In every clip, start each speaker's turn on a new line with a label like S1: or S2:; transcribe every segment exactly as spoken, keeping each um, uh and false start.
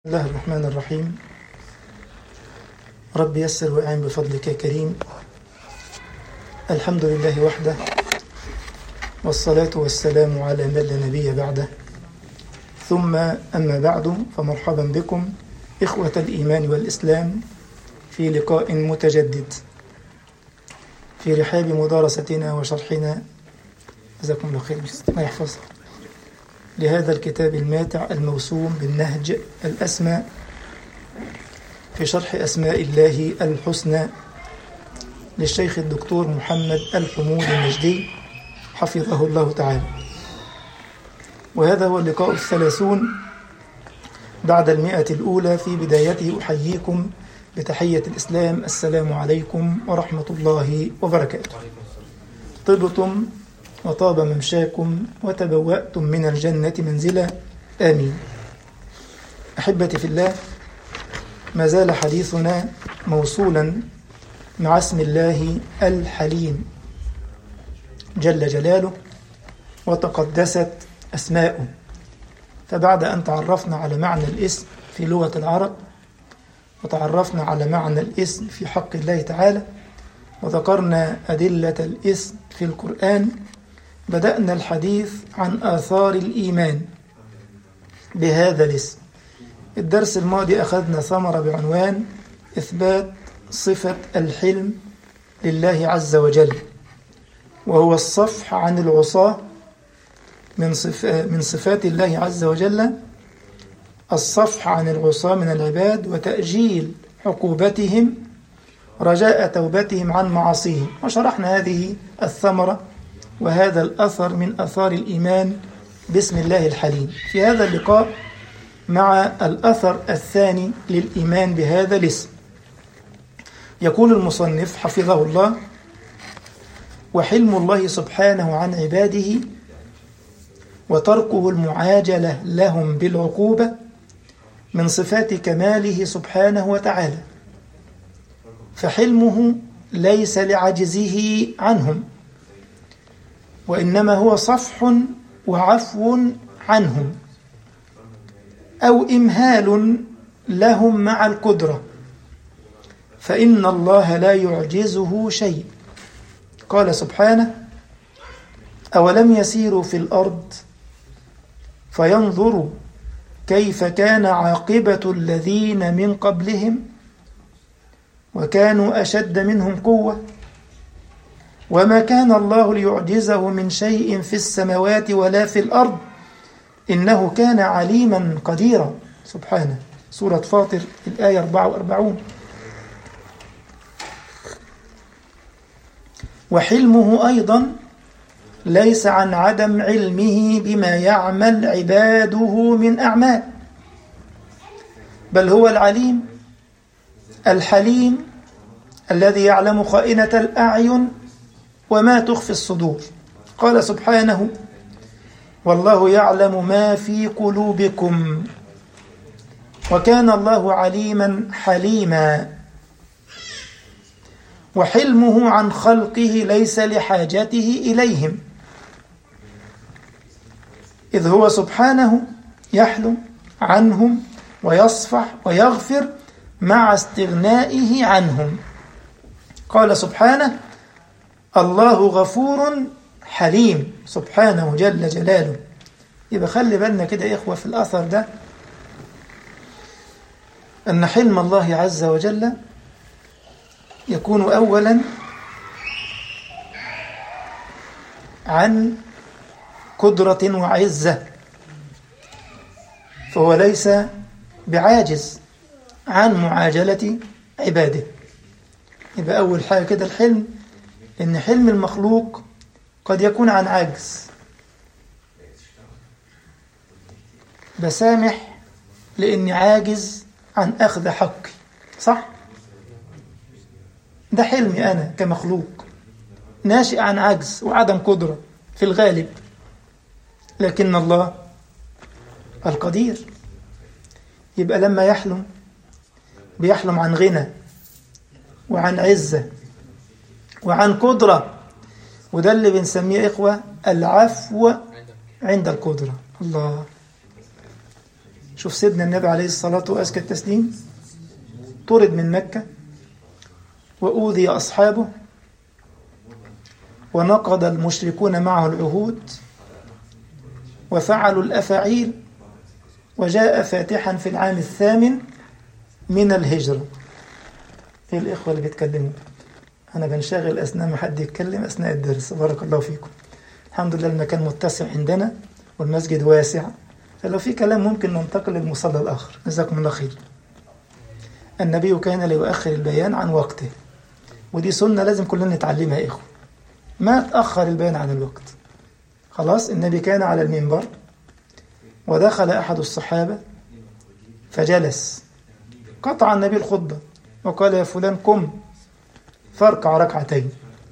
S1: بسم الله الرحمن الرحيم. رب يسر وأعن بفضلك يا كريم. الحمد لله وحده، والصلاة والسلام على من لا نبي بعده، ثم أما بعد، فمرحبا بكم إخوة الإيمان والإسلام في لقاء متجدد في رحاب مدارستنا وشرحنا، جزاكم الله خير ما يحفظ، لهذا الكتاب الماتع الموسوم بالنهج الأسمى في شرح أسماء الله الحسنى للشيخ الدكتور محمد الحمود النجدي حفظه الله تعالى. وهذا هو اللقاء الثلاثون بعد المئة الأولى. في بدايته أحييكم بتحية الإسلام، السلام عليكم ورحمة الله وبركاته. طبتم وطاب ممشاكم وتبوأتم من الجنة منزلا، آمين. أحبتي في الله، ما زال حديثنا موصولا مع اسم الله الحليم جل جلاله وتقدست أسماؤه. فبعد أن تعرفنا على معنى الاسم في لغة العرب، وتعرفنا على معنى الاسم في حق الله تعالى، وذكرنا أدلة الاسم في القرآن، بدأنا الحديث عن آثار الإيمان بهذا الاسم. الدرس الماضي أخذنا ثمرة بعنوان إثبات صفة الحلم لله عز وجل، وهو الصفح عن العصاة من صف من صفات الله عز وجل، الصفح عن العصاة من العباد وتأجيل عقوبتهم رجاء توبتهم عن معاصيهم. وشرحنا هذه الثمرة وهذا الأثر من أثار الإيمان باسم الله الحليم. في هذا اللقاء مع الأثر الثاني للإيمان بهذا الاسم، يقول المصنف حفظه الله: وحلم الله سبحانه عن عباده وتركه المعاجلة لهم بالعقوبة من صفات كماله سبحانه وتعالى، فحلمه ليس لعجزه عنهم، وإنما هو صفح وعفو عنهم أو إمهال لهم مع القدرة، فإن الله لا يعجزه شيء. قال سبحانه: أولم يسيروا في الأرض فينظروا كيف كان عاقبة الذين من قبلهم وكانوا أشد منهم قوة وما كان الله ليعجزه من شيء في السماوات ولا في الأرض إنه كان عليما قديرا. سبحانه. سورة فاطر الآية أربعة وأربعين. وحلمه أيضا ليس عن عدم علمه بما يعمل عباده من أعمال، بل هو العليم الحليم الذي يعلم خائنة الأعين وما تخفي الصدور. قال سبحانه: والله يعلم ما في قلوبكم وكان الله عليما حليما. وحلمه عن خلقه ليس لحاجته إليهم، إذ هو سبحانه يحلم عنهم ويصفح ويغفر مع استغنائه عنهم. قال سبحانه: الله غفور حليم، سبحانه جل جلاله. يبقى خلي بالنا كده يا إخوة في الأثر ده أن حلم الله عز وجل يكون أولا عن قدرة وعزة، فهو ليس بعاجز عن معاجلة عباده. يبقى أول حاجة كده الحلم، إن حلم المخلوق قد يكون عن عجز، بسامح لأني عاجز عن أخذ حقي، صح؟ ده حلمي أنا كمخلوق ناشئ عن عجز وعدم قدرة في الغالب، لكن الله القدير. يبقى لما يحلم بيحلم عن غنى وعن عزة وعن قدرة، وده اللي بنسميه إخوة العفو عند القدرة. الله، شوف سيدنا النبي عليه الصلاة وأزكى التسليم طرد من مكة وأوذي أصحابه ونقض المشركون معه العهود وفعلوا الأفاعيل، وجاء فاتحا في العام الثامن من الهجرة. إيه الإخوة اللي بيتكلموا؟ أنا بنشغل أثناء ما حد يتكلم أثناء الدرس. بارك الله فيكم. الحمد لله المكان متسع عندنا والمسجد واسع، فلو في كلام ممكن ننتقل للمصلى الآخر. جزاكم الله خير. النبي كان لا يؤخر البيان عن وقته، ودي سنة لازم كلنا نتعلمها يا إخوة. ما تأخر البيان عن الوقت. خلاص النبي كان على المنبر ودخل أحد الصحابة فجلس، قطع النبي الخطبة وقال يا فلان قم فاركع ركعتين.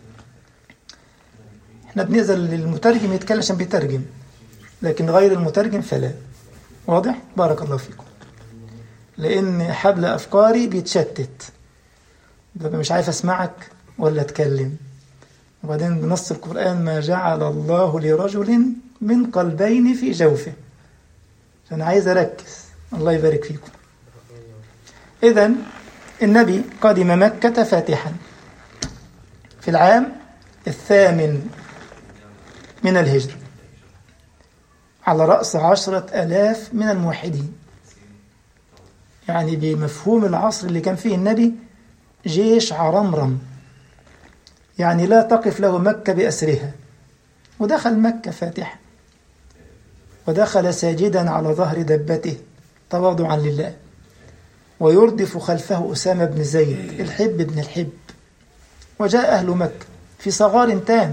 S1: احنا بننزل للمترجم يتكلم عشان بيترجم، لكن غير المترجم فلا. واضح؟ بارك الله فيكم. لأن حبل أفكاري بيتشتت، ببقى مش عارف أسمعك ولا أتكلم. وبعدين بنص القرآن ما جعل الله لرجل من قلبين في جوفه، فأنا عايز أركز. الله يبارك فيكم. إذن النبي قدم مكة فاتحا في العام الثامن من الهجرة على رأس عشرة ألاف من الموحدين، يعني بمفهوم العصر اللي كان فيه النبي جيش عرمرم، يعني لا تقف له مكة بأسرها. ودخل مكة فاتحا، ودخل ساجدا على ظهر دبته تواضعا لله، ويردف خلفه أسامة بن زيد الحب بن الحب. وجاء أهل مكة في صغار تام،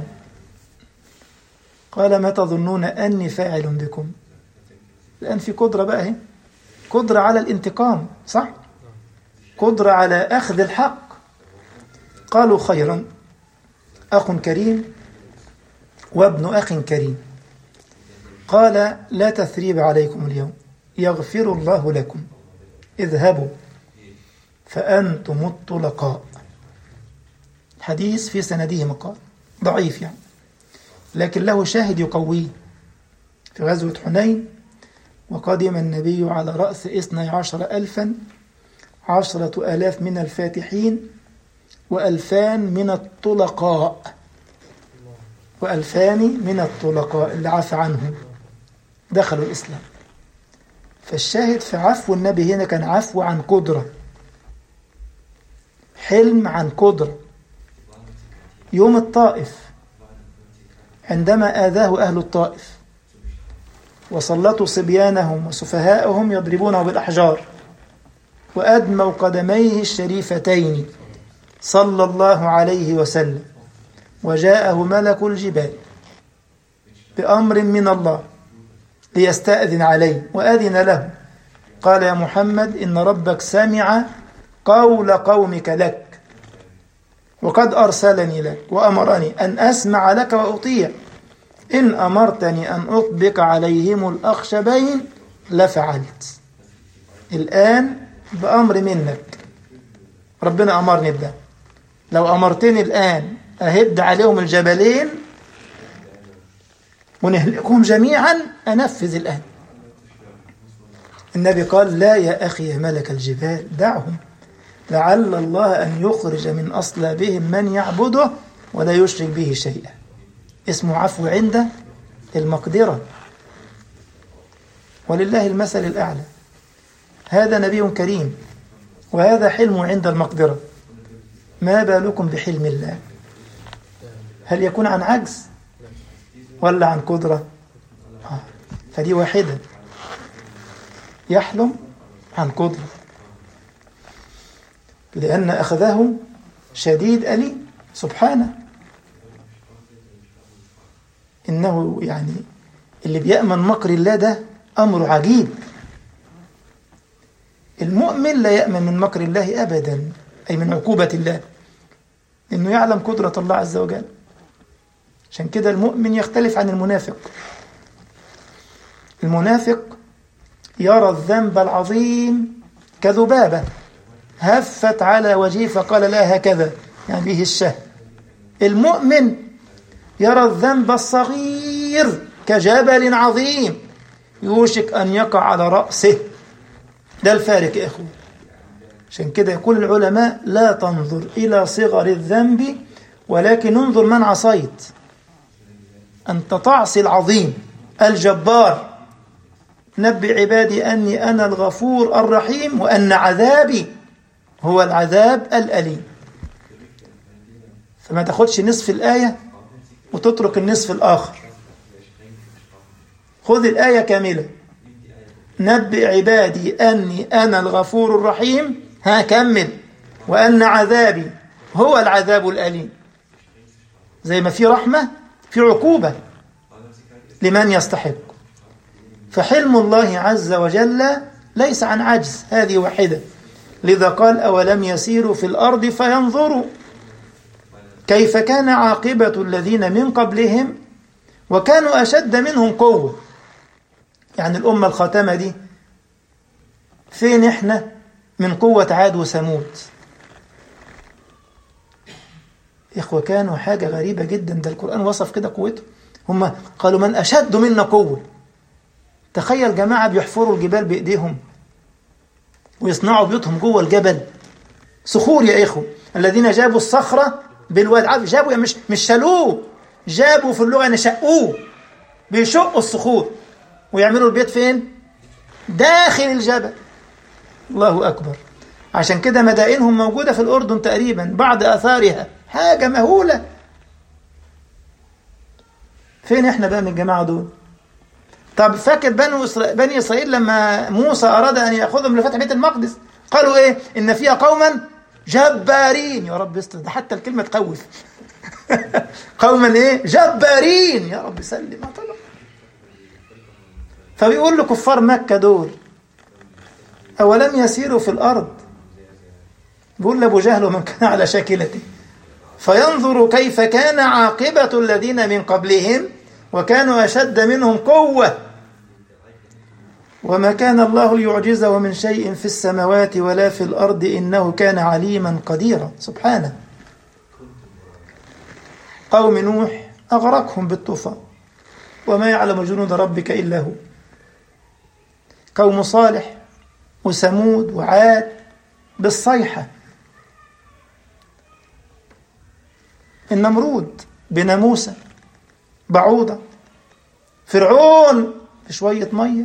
S1: قال ما تظنون أني فاعل بكم؟ الآن في قدرة بقى هي. قدرة على الانتقام، صح؟ قدرة على أخذ الحق. قالوا خيرا، أخ كريم وابن أخ كريم. قال لا تثريب عليكم اليوم، يغفر الله لكم، اذهبوا فأنتم الطلقاء. حديث في سنده مقال ضعيف يعني، لكن له شاهد يقويه. في غزوة حنين وقدم النبي على رأس اثني عشر ألفا، عشرة ألاف من الفاتحين وألفان من الطلقاء، وألفان من الطلقاء اللي عفى عنهم دخلوا الإسلام. فالشاهد في عفو النبي هنا كان عفو عن قدرة، حلم عن قدرة. يوم الطائف عندما آذاه أهل الطائف وسلطوا صبيانهم وسفهاءهم يضربونه بالأحجار وأدموا قدميه الشريفتين صلى الله عليه وسلم، وجاءه ملك الجبال بأمر من الله ليستأذن عليه، وأذن له. قال يا محمد إن ربك سمع قول قومك لك، وقد أرسلني لك وأمرني أن أسمع لك وأطيع، إن أمرتني أن أطبق عليهم الأخشبين لفعلت. الآن بأمر منك، ربنا أمرني بده. لو أمرتني الآن أهد عليهم الجبلين ونهلكهم جميعا أنفذ الآن. النبي قال لا يا أخي يا ملك الجبال دعهم، لعل الله أن يخرج من أصلابهم من يعبده ولا يشرك به شيئا. اسمه عفو عند المقدرة، ولله المثل الأعلى. هذا نبي كريم وهذا حلم عند المقدرة، ما بالكم بحلم الله؟ هل يكون عن عجز ولا عن قدرة؟ آه. فدي واحدة، يحلم عن قدرة، لأن أخذه شديد أليم سبحانه. إنه يعني اللي بيأمن مكر الله ده أمر عجيب. المؤمن لا يأمن من مكر الله أبدا، أي من عقوبة الله، إنه يعلم قدرة الله عز وجل. عشان كده المؤمن يختلف عن المنافق. المنافق يرى الذنب العظيم كذبابة هفت على وجهه فقال لا هكذا، يعني به الشهر. المؤمن يرى الذنب الصغير كجبل عظيم يوشك أن يقع على رأسه ده الفارق يا إخوة. عشان كده يقول العلماء لا تنظر إلى صغر الذنب ولكن انظر من عصيت. أنت تعصي العظيم الجبار. نبئ عبادي أني أنا الغفور الرحيم وأن عذابي هو العذاب الأليم. فما تاخدش نصف الآية وتترك النصف الآخر، خذ الآية كاملة. نبئ عبادي أني أنا الغفور الرحيم، ها كمل، وأن عذابي هو العذاب الأليم. زي ما في رحمة في عقوبة لمن يستحق. فحلم الله عز وجل ليس عن عجز، هذه واحدة. لذا قال أولم يسيروا في الأرض فينظروا كيف كان عاقبة الذين من قبلهم وكانوا أشد منهم قوة. يعني الأمة الخاتمة دي فين إحنا من قوة عاد وثمود؟ إخوة كانوا حاجة غريبة جدا. ده القرآن وصف كده قوته. هم قالوا من أشد منا قوة. تخيل جماعة بيحفروا الجبال بإيديهم ويصنعوا بيوتهم جوه الجبل، صخور يا إخوة. الذين جابوا الصخرة بالواد، جابوا يعني مش مش شالوه، جابوا في اللغة يعني شقوه، بيشقوا الصخور ويعملوا البيت فين؟ داخل الجبل. الله أكبر. عشان كده مدائنهم موجودة في الأردن تقريبا بعض آثارها، حاجة مهولة. فين إحنا بقى من الجماعة دول؟ طب فاكر بني إسرائيل, بني إسرائيل لما موسى أراد أن يأخذهم لفتح بيت المقدس قالوا إيه؟ إن فيها قوما جبارين. يا رب استر، ده حتى الكلمة تخوف. قوما إيه؟ جبارين. يا رب سلم. طبعا. فبيقول لكفار مكة دول أولم يسيروا في الأرض، بيقول لأبو جهل ومن كان على شاكلته فينظروا كيف كان عاقبة الذين من قبلهم وكانوا أشد منهم قوة وما كان الله ليعجزه من شيء في السماوات ولا في الأرض إنه كان عليما قديرا. سبحانه. قوم نوح أغرقهم بالطوفان وما يعلم جنود ربك إلا هو. قوم صالح وثمود وعاد بالصيحة. النمرود بناموسة بعوضة. فرعون في شوية مية.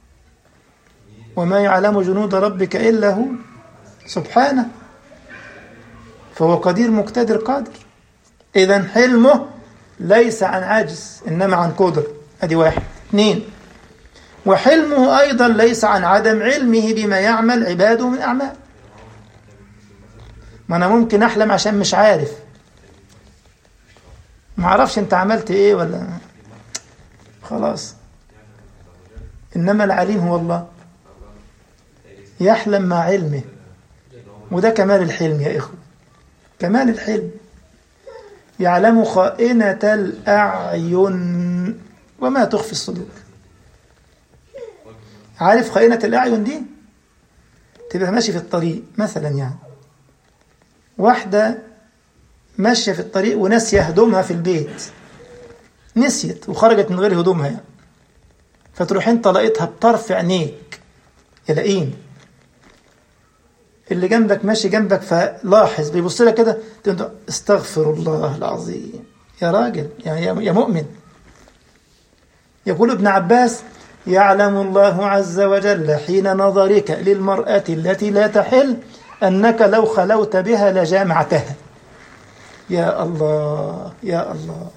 S1: وما يعلم جنود ربك إلا هو. سبحانه. فهو قدير مقتدر قادر. إذن حلمه ليس عن عجز إنما عن قدر. أدي واحد. اثنين، وحلمه أيضا ليس عن عدم علمه بما يعمل عباده من أعمال. ما أنا ممكن أحلم عشان مش عارف، ما عرفش أنت عملت إيه ولا خلاص. إنما العليم هو الله، يحلم مع علمه. وده كمال الحلم يا إخوة، كمال الحلم. يعلم خائنة الأعين وما تخفي الصدور. عارف خائنة الأعين دي؟ تبقى ماشي في الطريق مثلا، يعني واحدة ماشية في الطريق وناسية هدومها في البيت، نسيت وخرجت من غير هدومها يعني. فتروح انت لقيتها بطرف عينيك يلاقين اللي جنبك ماشي جنبك، فلاحظ بيبص لك كده تقول استغفر الله العظيم يا راجل يا مؤمن. يقول ابن عباس يعلم الله عز وجل حين نظرك للمرأة التي لا تحل أنك لو خلوت بها لجامعتها. يا الله يا الله.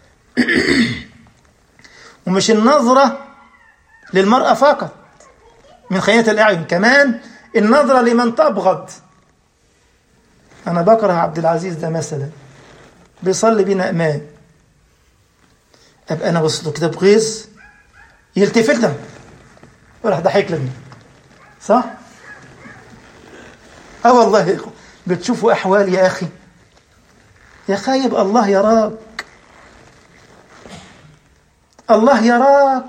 S1: ومش النظرة للمرأة فقط من خيانة الأعين، كمان النظرة لمن تبغض. أنا بكره عبد العزيز ده مثلا، بيصلي بينا إمام، أبقى أنا بصله كده بغيظ، يلتفت له وراح ضحك لنا، صح؟ اه والله يا اخو، بتشوفوا احوال يا اخي، يا خايب الله يراك، الله يراك.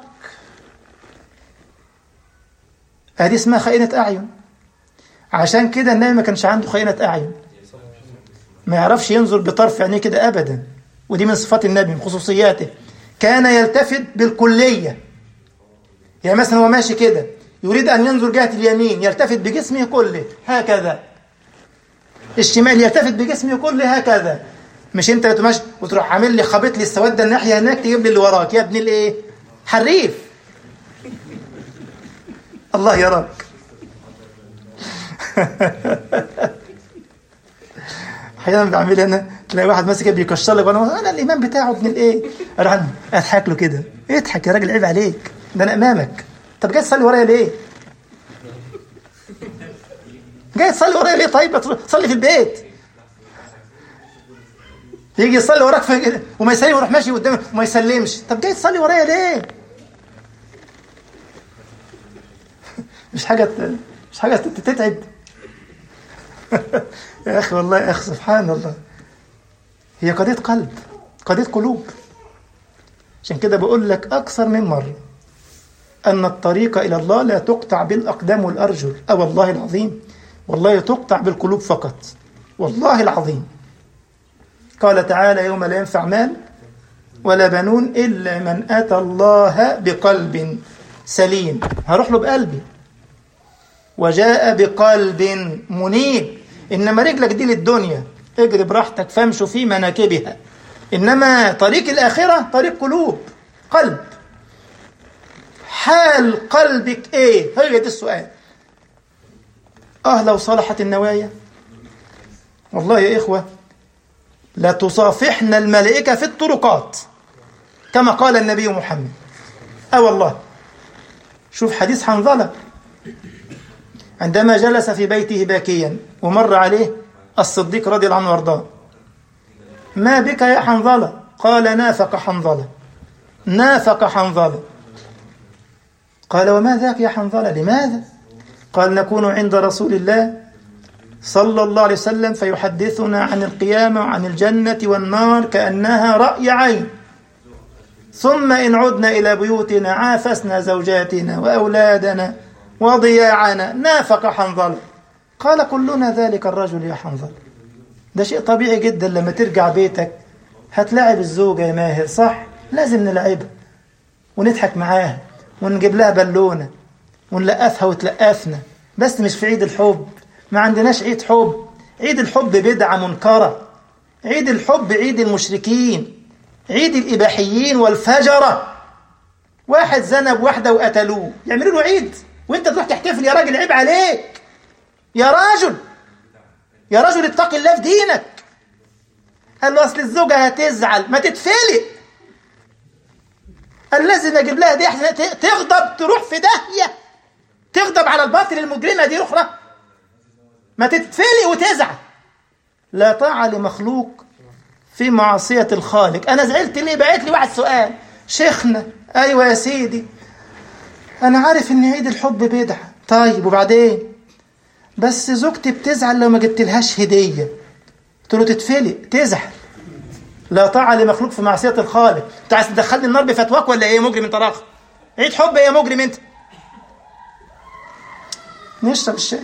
S1: هذه اسمها خائنة أعين. عشان كده النبي ما كانش عنده خائنة أعين، ما يعرفش ينظر بطرف عينيه كده أبدا، ودي من صفات النبي من خصوصياته. كان يلتفت بالكلية، يعني مثلا هو ماشي كده يريد أن ينظر جهة اليمين يلتفت بجسمه كله هكذا، الشمال يلتفت بجسمه كله هكذا. مش انت تمشي وتروح عامل لي خابط لي السواد ده الناحيه هناك تجيب لي اللي وراك، يا ابن الايه حريف. الله يراك. احيانا بعمل انا، تلاقي واحد ماسك بيكشر لك وانا انا الامام بتاعه ابن الايه، اروح اضحك له كده، اضحك يا راجل عيب عليك، ده انا امامك. طب جاي تصلي ورايا ليه؟ جاي تصلي ورايا ليه؟ طيب صلي في البيت. يجي يصلي وراك في وما يسلم ويروح ماشي قدامك وما يسلمش. طب جاي تصلي ورايا ليه؟ مش حاجه مش حاجه تتعب. يا اخي والله يا اخي سبحان الله، هي قضيه قلب، قضيه قلوب. عشان كده بقول لك اكثر من مره ان الطريق الى الله لا تقطع بالاقدام والارجل، اه والله العظيم، والله تقطع بالقلوب فقط، والله العظيم. قال تعالى يوم لا ينفع مال ولا بنون إلا من أتى الله بقلب سليم. هروح له بقلبي، وجاء بقلب منيب. إنما رجلك دي للدنيا، اجري براحتك فامشوا في مناكبها، إنما طريق الآخرة طريق قلوب، قلب. حال قلبك إيه؟ هي ده السؤال. آه لو صلحت النوايا والله يا إخوة لا تصافحنا الملائكة في الطرقات كما قال النبي محمد. اه والله. شوف حديث حنظلة عندما جلس في بيته باكيا ومر عليه الصديق رضي الله عنه وارضاه. ما بك يا حنظلة؟ قال نافق حنظلة، نافق حنظلة. قال وما ذاك يا حنظلة؟ لماذا؟ قال نكون عند رسول الله صلى الله عليه وسلم فيحدثنا عن القيامة وعن الجنة والنار كأنها رأي عين، ثم إن عدنا إلى بيوتنا عافسنا زوجاتنا وأولادنا وضياعنا. نافق حنظلة. قال كلنا ذلك الرجل يا حنظلة. ده شيء طبيعي جدا، لما ترجع بيتك هتلاعب الزوجة يا ماهر، صح؟ لازم نلعبها ونضحك معاها ونجيب لها بالونة ونلقفها وتلقفنا، بس مش في عيد الحب. ما عندناش عيد حب، عيد الحب بدعة منكرة، عيد الحب عيد المشركين، عيد الإباحيين والفجرة. واحد زنب واحدة وقتلوه، يعملوا له عيد وانت تروح تحتفل؟ يا راجل عيب عليك، يا راجل يا راجل اتق الله في دينك. قال له اصل الزوجة هتزعل، ما تتفلق. قال لازم اجيب لها دي احسن تغضب تروح في داهية، تغضب على الباطل المجرمة دي اخرى، ما تتفلق وتزعل. لا طاعة لمخلوق في معصية الخالق. أنا زعلت ليه؟ بعت لي واحد سؤال، شيخنا أيوة يا سيدي أنا عارف إن عيد الحب بدعة، طيب وبعدين؟ بس زوجتي بتزعل لو ما جبت لهاش هدية. قلت له تتفلق تزعل. لا طاعة لمخلوق في معصية الخالق. أنت عايز تدخلني النار بفتواك ولا إيه؟ مجرم أنت راخ. عيد حب يا مجرم أنت. نشرب الشاي.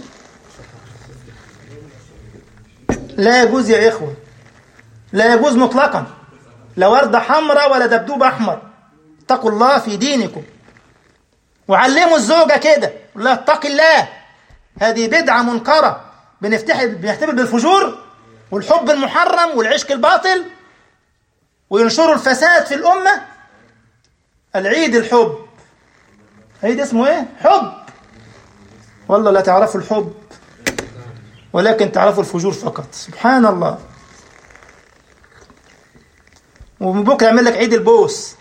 S1: لا يجوز يا إخوة، لا يجوز مطلقا، لا وردة حمراء ولا دبدوب أحمر. اتقوا الله في دينكم وعلموا الزوجة كده، لا اتق الله، هذه بدعة منكرة. بنحتفل بالفجور والحب المحرم والعشق الباطل وينشروا الفساد في الأمة. العيد الحب، عيد اسمه ايه؟ حب. والله لا تعرفوا الحب ولكن تعرفوا الفجور فقط. سبحان الله. ومن بكره يعمل لك عيد البوس،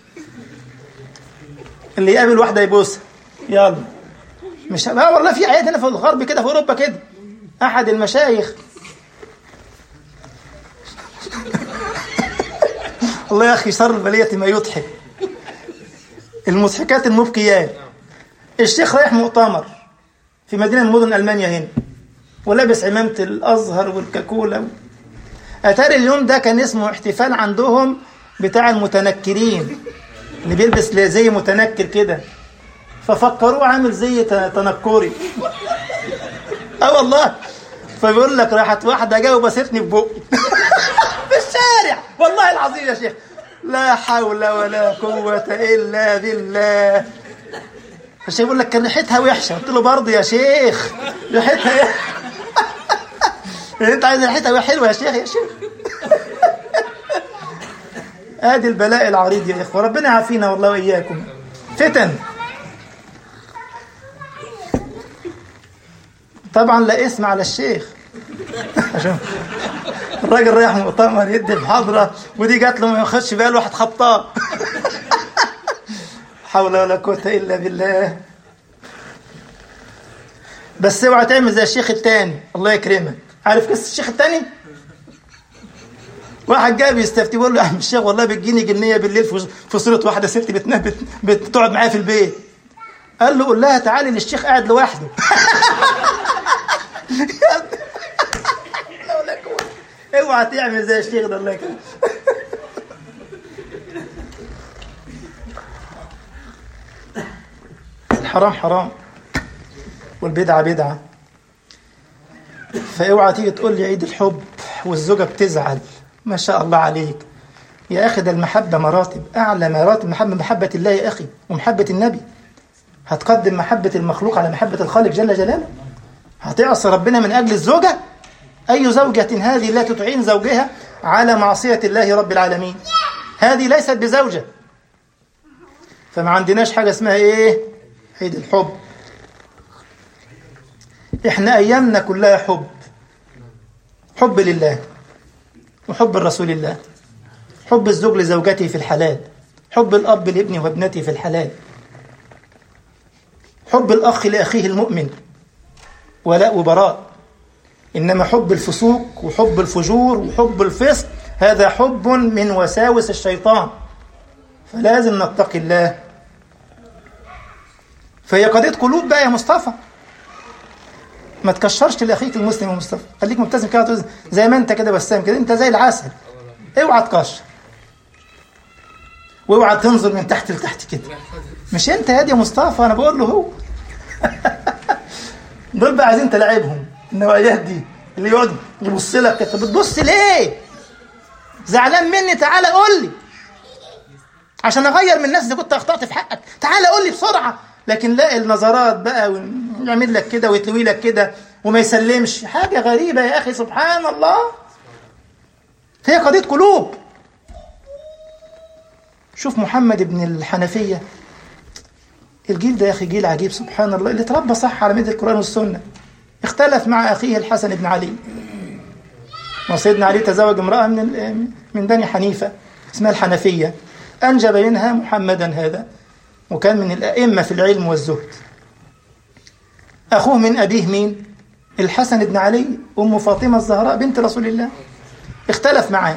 S1: اللي يقابل واحده يبوسها. يلا مش لا والله في عيد هنا في الغرب كده، في اوروبا كده. احد المشايخ الله يا اخي شر البليه ما يضحك، المضحكات المبكيات. الشيخ رايح مؤتمر في مدينه من مدن المانيا هنا، ولابس عمامة الأزهر والكاكولا. أتاري اليوم ده كان اسمه احتفال عندهم بتاع المتنكرين، اللي بيلبس زي متنكر كده، ففكروه عامل زي تنكري. اه والله. فبيقول لك راحت واحدة جايه وبستني في بقي في الشارع، والله العظيم يا شيخ. لا حول ولا قوة إلا بالله. الشيخ يقول لك كان ريحتها وحشه، قلت له برضه يا شيخ ريحتها انت عايز ريحتها حلوه يا شيخ يا شيخ. ادي البلاء العريض يا اخوه، ربنا يعافينا والله واياكم. فتن طبعا لا اسم على الشيخ عشان الراجل رايح مؤتمر يدي المحاضره ودي جات له ما ياخدش باله واحد خبطاه. حول ولا قوه الا بالله. بس اوعى تعمل زي الشيخ التاني الله يكرمك. عارف قصه الشيخ التاني؟ واحد جاي بيستفتي بيقول له يا عم الشيخ والله بتجيني جنيه بالليل في صوره واحده ست بتنام بتقعد معايا في البيت. قال له قول لها تعالي للشيخ قاعد لوحده. اوعى تعمل زي الشيخ ده الله يكرمك. الحرام حرام والبدعه بدعه. فاوعى تيجي تقول لي عيد الحب والزوجه بتزعل. ما شاء الله عليك يا اخي، ده المحبه مراتب، اعلى مراتب محبه محبه الله يا اخي ومحبه النبي. هتقدم محبه المخلوق على محبه الخالق جل جلاله؟ هتعصي ربنا من اجل الزوجه؟ اي زوجه هذه لا تعين زوجها على معصيه الله رب العالمين؟ هذه ليست بزوجه. فما عندناش حاجه اسمها ايه عيد الحب. احنا ايامنا كلها حب، حب لله وحب الرسول الله، حب الزوج لزوجته في الحلال، حب الاب لابنه وابنته في الحلال، حب الاخ لاخيه المؤمن ولاء وبراء. انما حب الفسوق وحب الفجور وحب الفسق هذا حب من وساوس الشيطان، فلازم نتقي الله. فهي قضيه قلوب بقى يا مصطفى. ما تكشرش لاخيك المسلم يا مصطفى، خليك مبتسم كده زي ما انت كده بسام كده، انت زي العسل. اوعى تكشر واوعى تنظر من تحت لتحت كده. مش انت يا دي مصطفى، انا بقول له هو. دول بقى عايزين تلعبهم النوعيات دي اللي يقعد يبص لك كده. بتبص ليه؟ زعلان مني؟ تعالى قول لي عشان اغير من نفسي. كنت اخطأت في حقك تعالى قول لي بسرعه. لكن لا النظرات بقى ويعمل لك كده ويتلوي لك كده وما يسلمش، حاجه غريبه يا اخي سبحان الله. هي قضيه قلوب. شوف محمد بن الحنفيه، الجيل ده يا اخي جيل عجيب سبحان الله، اللي تربى صح على ميدة القرآن والسنه. اختلف مع اخيه الحسن بن علي. وسيدنا علي تزوج امراه من من بني حنيفه اسمها الحنفيه، انجب منها محمدا هذا، وكان من الائمه في العلم والزهد. اخوه من ابيه مين؟ الحسن بن علي، ام فاطمه الزهراء بنت رسول الله. اختلف معاه،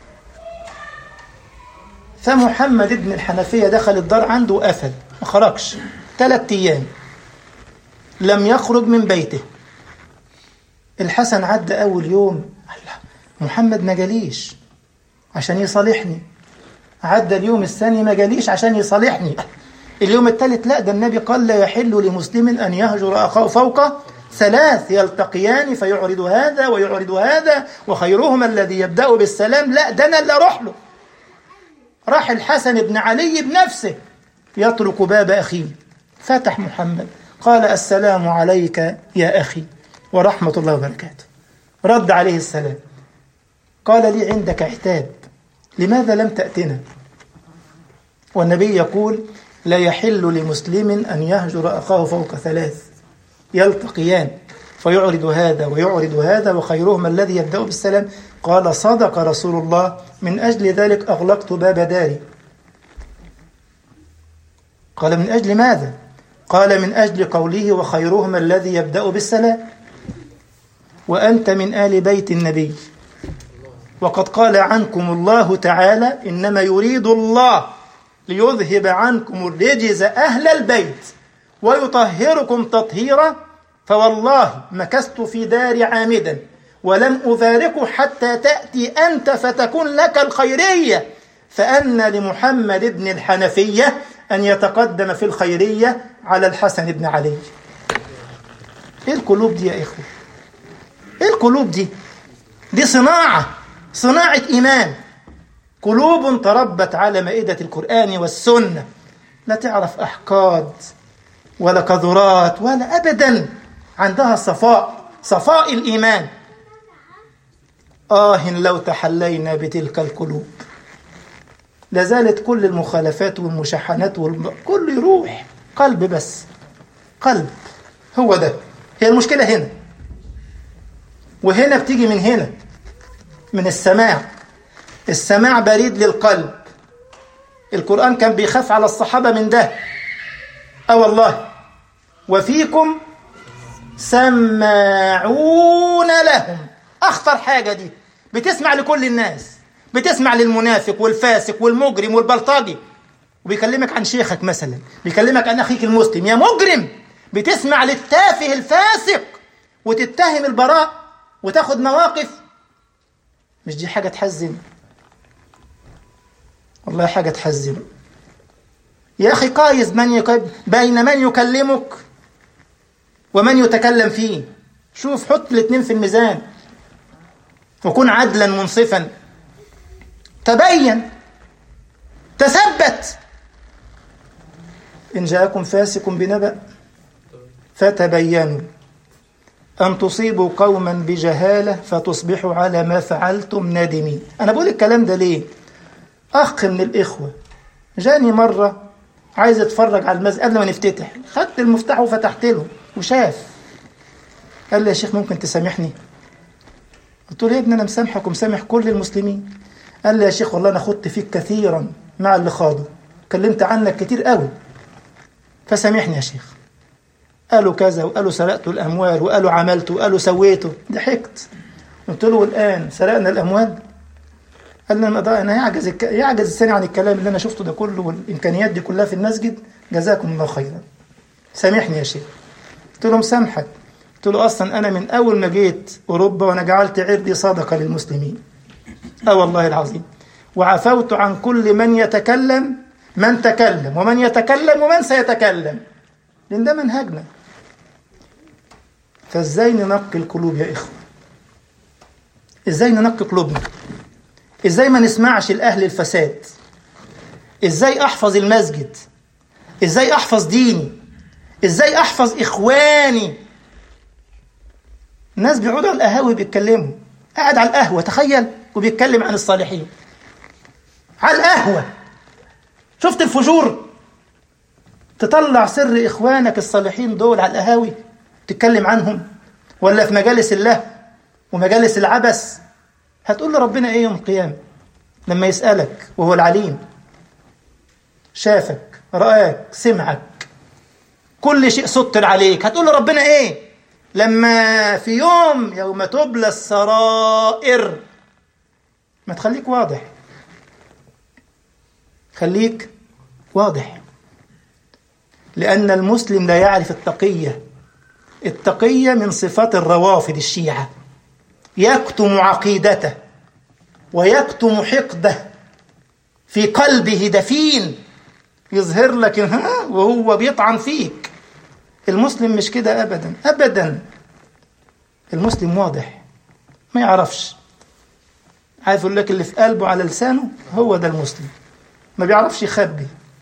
S1: فمحمد بن الحنفيه دخل الدار عنده وقفل ما خرجش ثلاث ايام، لم يخرج من بيته. الحسن عدى اول يوم، الله محمد ما جاليش عشان يصالحني. عدى اليوم الثاني ما جاليش عشان يصالحني. اليوم الثالث لا، ده النبي قال لا يحل لمسلم ان يهجر اخاه فوق ثلاث يلتقيان فيعرض هذا ويعرض هذا وخيرهما الذي يبدأ بالسلام. لا، ده انا اللي اروح له. راح الحسن بن علي بنفسه يطرق باب اخيه، فتح محمد قال السلام عليك يا اخي ورحمه الله وبركاته. رد عليه السلام، قال لي عندك عتاب، لماذا لم تأتنا؟ والنبي يقول لا يحل لمسلم أن يهجر أخاه فوق ثلاث يلتقيان فيعرض هذا ويعرض هذا وخيرهما الذي يبدأ بالسلام. قال صدق رسول الله، من أجل ذلك أغلقت باب داري. قال من أجل ماذا؟ قال من أجل قوله وخيرهما الذي يبدأ بالسلام، وأنت من آل بيت النبي، وقد قال عنكم الله تعالى إنما يريد الله ليذهب عنكم الرجز أهل البيت ويطهركم تطهيرا. فوالله مكثت في دار عامدا ولم أفارقه حتى تأتي أنت فتكون لك الخيرية. فأن لمحمد بن الحنفية أن يتقدم في الخيرية على الحسن بن علي. إيه القلوب دي يا إخوة؟ إيه القلوب دي؟ دي صناعة، صناعة إيمان. قلوب تربت على مائدة القرآن والسنة، لا تعرف أحقاد ولا قذرات ولا أبدا، عندها صفاء، صفاء الإيمان. آه لو تحلينا بتلك القلوب، لازالت كل المخالفات والمشاحنات والم... كل يروح، قلب بس، قلب. هو ده، هي المشكلة هنا، وهنا بتيجي من هنا، من السماع. السماع بريد للقلب. القرآن كان بيخاف على الصحابة من ده. اه والله، وفيكم سماعون لهم. أخطر حاجة دي، بتسمع لكل الناس، بتسمع للمنافق والفاسق والمجرم والبلطجي، وبيكلمك عن شيخك مثلا، بيكلمك عن أخيك المسلم، يا مجرم. بتسمع للتافه الفاسق وتتهم البراء وتاخد مواقف. مش دي حاجة تحزن؟ والله حاجة تحزن يا أخي. قايس من يك... بين من يكلمك ومن يتكلم فيه. شوف، حط الاثنين في الميزان وكن عدلا منصفا. تبين، تثبت. إن جاءكم فاسق بنبأ فتبينوا أن تصيبوا قوما بجهالة فتصبحوا على ما فعلتم نادمين. أنا بقول الكلام ده ليه؟ أخ من الإخوة جاني مرة عايز يتفرج على المسجد قبل ما نفتتح، خدت المفتاح وفتحت له وشاف. قال لي يا شيخ ممكن تسامحني؟ قلت له يا ابني أنا مسامحك ومسامح كل المسلمين. قال لي يا شيخ والله أنا خدت فيك كثيرا مع اللي خاضوا، كلمت عنك كتير قوي، فسامحني يا شيخ. قالوا كذا وقالوا سرقت الأموال وقالوا عملت وقالوا سويته. ضحكت. قلت له الآن سرقنا الأموال؟ قال لي أنا يعجز الك... يعجز الثاني عن الكلام اللي أنا شفته ده كله والإمكانيات دي كلها في المسجد. جزاكم الله خيرا، سامحني يا شيخ. قلت له مسامحك. قلت له أصلا أنا من أول ما جيت أوروبا وأنا جعلت عرضي صدقة للمسلمين. أه والله العظيم. وعفوت عن كل من يتكلم، من تكلم ومن يتكلم ومن سيتكلم، لأن ده منهجنا. فإزاي ننقي القلوب يا إخوة؟ إزاي ننقي قلوبنا؟ إزاي ما نسمعش الأهل الفساد؟ إزاي أحفظ المسجد؟ إزاي أحفظ ديني؟ إزاي أحفظ إخواني؟ الناس بيقعدوا على القهاوي بيتكلموا، قاعد على القهوة تخيل وبيتكلم عن الصالحين على القهوة. شفت الفجور؟ تطلع سر إخوانك الصالحين دول على القهاوي تتكلم عنهم، ولا في مجالس الله ومجالس العبث. هتقول له ربنا إيه يوم القيامة لما يسألك وهو العليم؟ شافك، رآك، سمعك، كل شيء سطر عليك. هتقول له ربنا إيه لما في يوم يوم تبلى السرائر؟ ما تخليك واضح، خليك واضح. لأن المسلم لا يعرف التقية. التقية من صفات الروافض الشيعة، يكتم عقيدته ويكتم حقده في قلبه دفين، يظهر لك ها وهو بيطعن فيك. المسلم مش كده أبدا أبدا. المسلم واضح، ما يعرفش، عارف يقول لك اللي في قلبه على لسانه، هو ده المسلم، ما بيعرفش يخبي.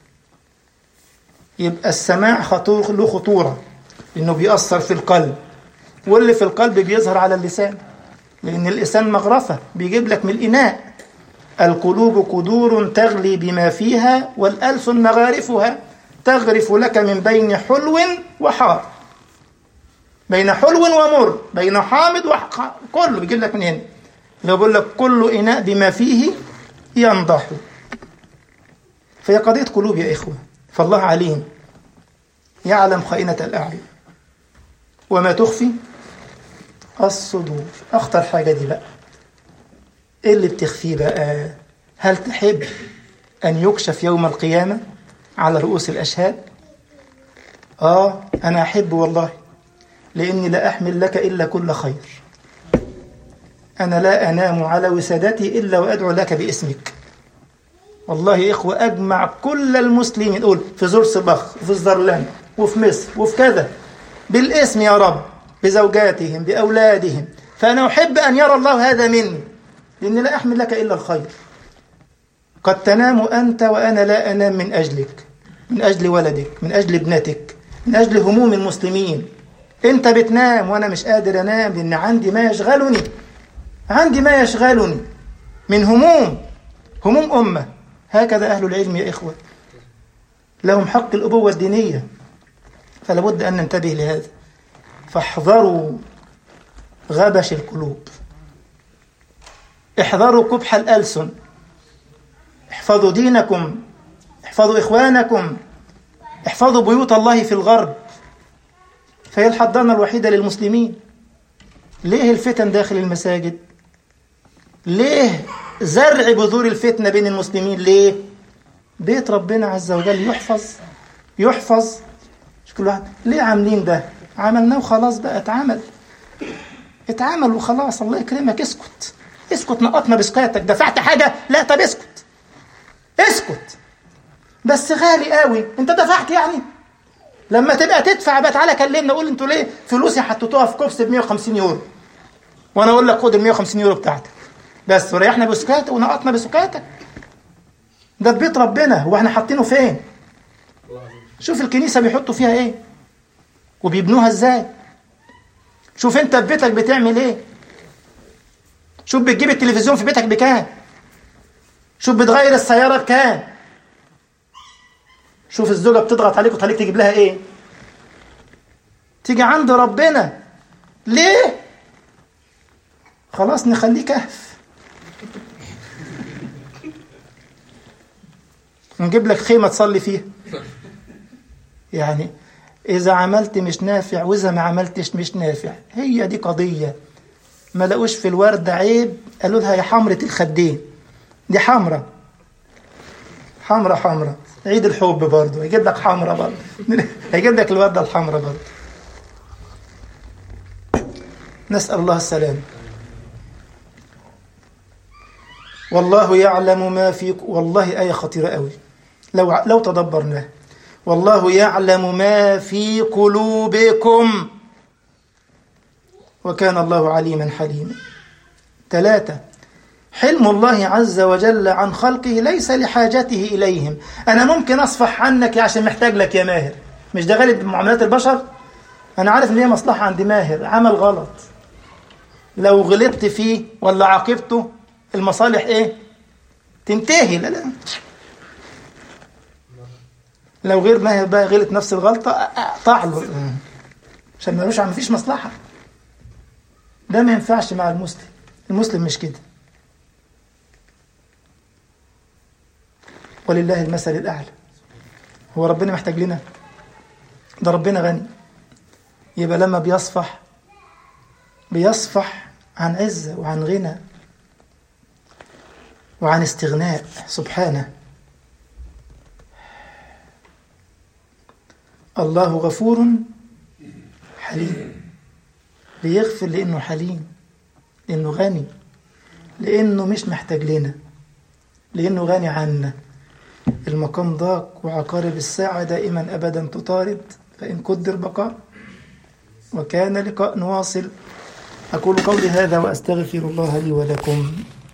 S1: يبقى السماع خطور، له خطورة، لأنه بيأثر في القلب، واللي في القلب بيظهر على اللسان، لأن اللسان مغرفة بيجيب لك من الإناء. القلوب قدور تغلي بما فيها، والألسن مغارفها تغرف لك من بين حلو وحار، بين حلو ومر، بين حامض وحار، كله بيجيب لك من هنا. لو بقول لك كل إناء بما فيه ينضح. فهي قضية قلوب يا إخوة. فالله عليم، يعلم خائنة الأعين وما تخفي الصدور. أخطر حاجة دي بقى، إيه اللي بتخفيه بقى؟ هل تحب أن يكشف يوم القيامة على رؤوس الأشهاد؟ آه أنا أحب والله، لأني لا أحمل لك إلا كل خير. أنا لا أنام على وسادتي إلا وأدعو لك باسمك. والله يا إخوة أجمع كل المسلمين، قول في زرسبخ وفي الزرلان وفي مصر وفي كذا، بالاسم يا رب، بزوجاتهم بأولادهم. فأنا أحب أن يرى الله هذا مني، لأني لا أحمل لك إلا الخير. قد تنام أنت وأنا لا أنام من أجلك، من أجل ولدك، من أجل ابنتك، من أجل هموم المسلمين. أنت بتنام وأنا مش قادر أنام لأن عندي ما يشغلني، عندي ما يشغلني من هموم، هموم أمة. هكذا أهل العلم يا إخوة، لهم حق الأبوة الدينية، فلا بد أن ننتبه لهذا. فاحذروا غبش القلوب، احذروا قبح الألسن، احفظوا دينكم، احفظوا إخوانكم، احفظوا بيوت الله في الغرب، فهي الحضانة الوحيدة للمسلمين. ليه الفتن داخل المساجد؟ ليه زرع بذور الفتنة بين المسلمين؟ ليه؟ بيت ربنا عز وجل يحفظ يحفظ مش كل واحد ليه عاملين ده؟ عملناه وخلاص بقى، اتعمل اتعمل وخلاص. الله يكرمك اسكت اسكت، نقطنا بسكاتك. دفعت حاجة؟ لا، طب اسكت اسكت. بس غالي قوي، انت دفعت يعني؟ لما تبقى تدفع بقى تعالى كلمنا قول انتوا ليه فلوسي حطيتوها في كوبس ب مية وخمسين يورو، وانا اقول لك خد ال مية وخمسين يورو بتاعتك بس، وريحنا بسكاتك ونقطنا بسكاتك. ده في بيت ربنا، هو احنا حاطينه فين؟ شوف الكنيسة بيحطوا فيها ايه وبيبنوها ازاي. شوف انت في بيتك بتعمل ايه. شوف بتجيب التلفزيون في بيتك بكام. شوف بتغير السيارة بكام. شوف الزوجة بتضغط عليك وتخليك تجيب لها ايه. تيجي عند ربنا ليه؟ خلاص نخليه كهف، نجيب لك خيمة تصلي فيها. يعني إذا عملت مش نافع وإذا ما عملتش مش نافع، هي دي قضية. ما لقوش في الوردة عيب، قالوا لها يا حمرة الخدين، دي حمرة حمرة حمرة. عيد الحب برضو يجيب لك حمرة برضو يجيب لك الوردة الحمرة برضو. نسأل الله السلام. والله يعلم ما في، والله آية خطيرة قوي لو لو تدبرناها. والله يعلم ما في قلوبكم وكان الله عليما حليما. ثلاثة، حلم الله عز وجل عن خلقه ليس لحاجته إليهم. أنا ممكن أصفح عنك عشان محتاج لك يا ماهر، مش ده غالب معاملات البشر. أنا عارف إن هي مصلحة عند ماهر، عمل غلط، لو غلطت فيه ولا عاقبته المصالح إيه؟ تنتهي. لا لا، لو غير ماهر بقى غلط نفس الغلطة أقطع له عشان مالوش عم فيش مصلحة. ده ما ينفعش مع المسلم. المسلم مش كده. ولله المثل الأعلى. هو ربنا محتاج لنا؟ ده ربنا غني. يبقى لما بيصفح بيصفح عن عزة وعن غنى وعن استغناء سبحانه. الله غفور حليم، بيغفر لأنه حليم، لأنه غني، لأنه مش محتاج لنا، لأنه غني عنا. المقام ضاق وعقارب الساعة دائما أبدا تطارد، فإن قدر بقاء وكان لقاء نواصل. أقول قولي هذا وأستغفر الله لي ولكم.